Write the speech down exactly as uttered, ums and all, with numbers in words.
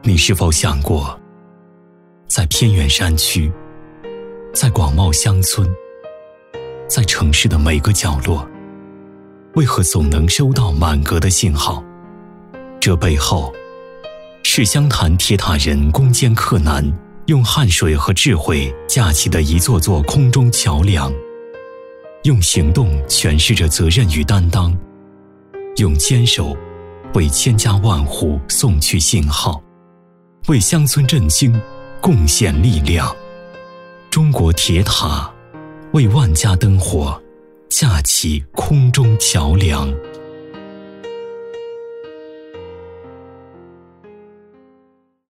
你是否想过，在偏远山区，在广袤乡村，在城市的每个角落，为何总能收到满格的信号？这背后是湘潭铁塔人攻坚克难，用汗水和智慧架起的一座座空中桥梁，用行动诠释着责任与担当，用坚守为千家万户送去信号，为乡村振兴贡献力量。中国铁塔为万家灯火架起空中桥梁。